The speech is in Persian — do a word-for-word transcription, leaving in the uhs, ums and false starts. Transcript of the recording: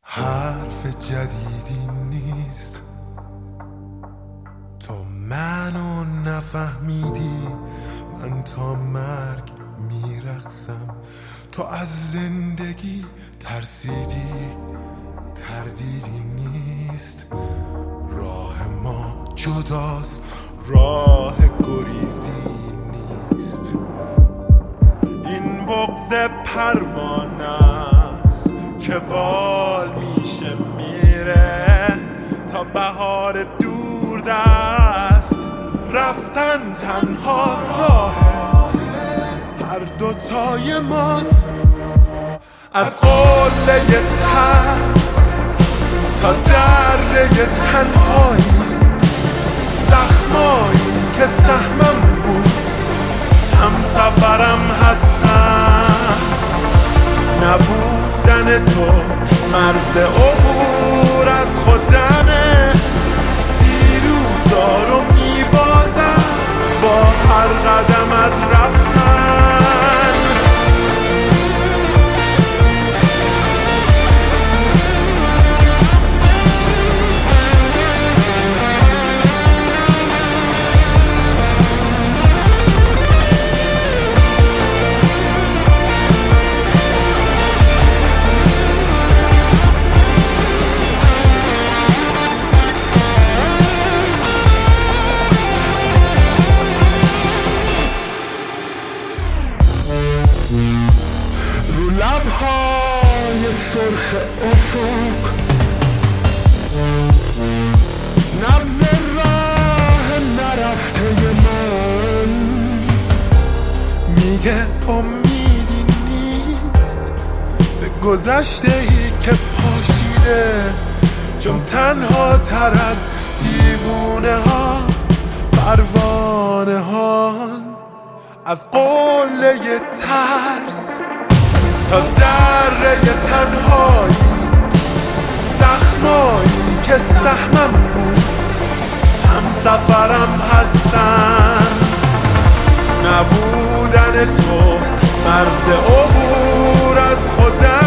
حرف جدیدی نیست، تو منو نفهمیدی. من تا مرگ میرقصم، تو از زندگی ترسیدی. تردیدی نیست، راه ما جداست، راه گریزی نیست. این بغض پروانه است که بال میشه میره تا بهار دور دست. رفتن تنها راه هر دوتای ماست، از قله ترس تا دره تنهایی. زخمایی که سهمم بود هم سفرم هستن. نبودن تو مرز عبور از خودمه. دیروزا رو میبازم با هر قدم از رفتن. رو لبهای سرخ افق نبض راه نرفته من میگه امیدی نیست به گذشته ای که پاشیده. چون تنها تر از دیوونه ها پروانه ها. از قله ترس تا دره تنهایی. زخمایی که سهمم بود هم سفرم هستن. نبودن تو مرز عبور از خودم.